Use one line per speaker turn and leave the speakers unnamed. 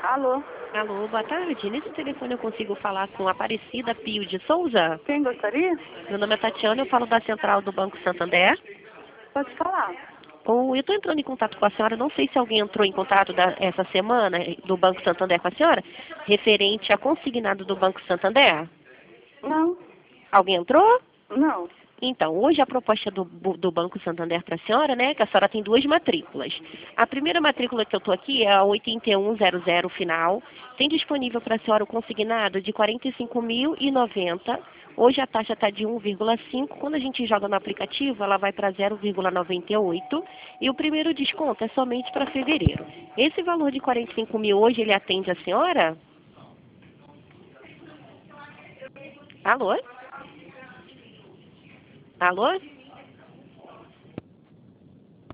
Alô?
Alô, boa tarde. Nesse telefone eu consigo falar com Aparecida Pio de Souza?
Quem gostaria?
Meu nome é Tatiana, eu falo da central do Banco Santander.
Pode falar.
Eu estou entrando em contato com a senhora, não sei se alguém entrou em contato essa semana do Banco Santander com a senhora, referente a consignado do Banco Santander.
Não,
Alguém entrou?
não.
Então, hoje a proposta do Banco Santander para a senhora, né, que a senhora tem duas matrículas. A primeira matrícula que eu estou aqui é a 8100 final. Tem disponível para a senhora o consignado de R$ 45.090. Hoje a taxa está de 1,5. Quando a gente joga no aplicativo, ela vai para 0,98. E o primeiro desconto é somente para fevereiro. Esse valor de 45 mil hoje, ele atende a senhora? Alô? Alô?